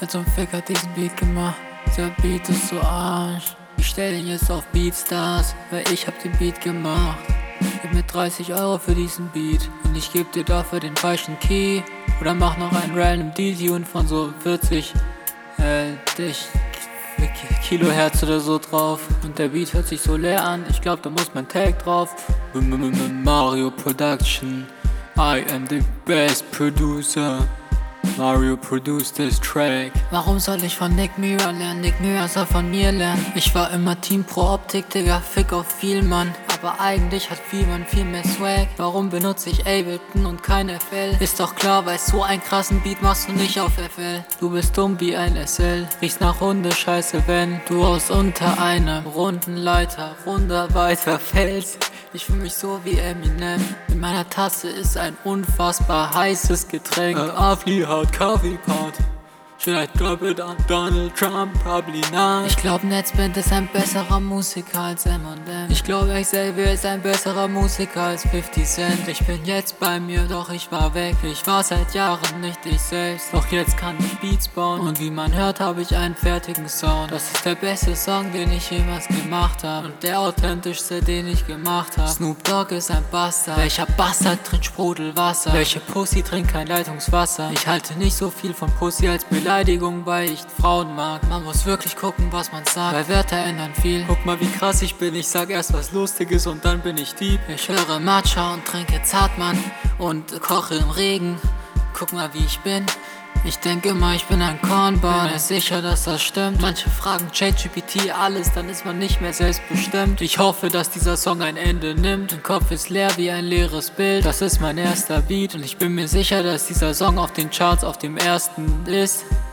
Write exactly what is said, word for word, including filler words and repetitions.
Halt so ein Fick hat diesen Beat gemacht. Der Beat ist so Arsch. Ich stell ihn jetzt auf Beatstars, weil ich hab den Beat gemacht. Gib mir dreißig Euro für diesen Beat und ich geb dir dafür den falschen Key. Oder mach noch einen random D-Tune von so vierzig äh, dich, Kilohertz oder so drauf. Und der Beat hört sich so leer an, ich glaub da muss mein Tag drauf. Mario Production, I am the best producer. Mario produced this track. Warum soll ich von Nick Mira lernen? Nick Mira soll von mir lernen. Ich war immer Team Pro Optik, Digga, Fick auf viel, Mann. Aber eigentlich hat Vielmann viel mehr Swag. Warum benutze ich Ableton und kein F L? Ist doch klar, weil so einen krassen Beat machst du nicht auf F L. Du bist dumm wie ein S L. Riechst nach Hundescheiße, wenn du aus unter einem runden Leiter runter weiter fällst. Ich fühl mich so wie Eminem. In meiner Tasse ist ein unfassbar heißes Getränk. Uh, Afli haut Kaffeepot. Should I drop it on Donald Trump? Probably not. Ich glaub, Netzband ist ein besserer Musiker als M und M. Ich glaub, Xavier ist ein besserer Musiker als fifty Cent. Ich bin jetzt bei mir, doch ich war weg. Ich war seit Jahren nicht ich selbst. Doch jetzt kann ich Beats bauen. Und wie man hört, habe ich einen fertigen Sound. Das ist der beste Song, den ich jemals gemacht habe. Und der authentischste, den ich gemacht habe. Snoop Dogg ist ein Bastard. Welcher Bastard trinkt Sprudelwasser? Welche Pussy trinkt kein Leitungswasser? Ich halte nicht so viel von Pussy als Beleidigung. Beleidigung, weil ich Frauen mag. Man muss wirklich gucken, was man sagt, weil Wörter ändern viel. Guck mal, wie krass ich bin. Ich sag erst was Lustiges und dann bin ich Dieb. Ich höre Matcha und trinke Zartmann und koche im Regen. Guck mal, wie ich bin. Ich denke immer, ich bin ein Cornball. Bin mir sicher, dass das stimmt. Manche fragen ChatGPT alles, dann ist man nicht mehr selbstbestimmt. Ich hoffe, dass dieser Song ein Ende nimmt. Mein Kopf ist leer wie ein leeres Bild. Das ist mein erster Beat und ich bin mir sicher, dass dieser Song auf den Charts auf dem ersten ist.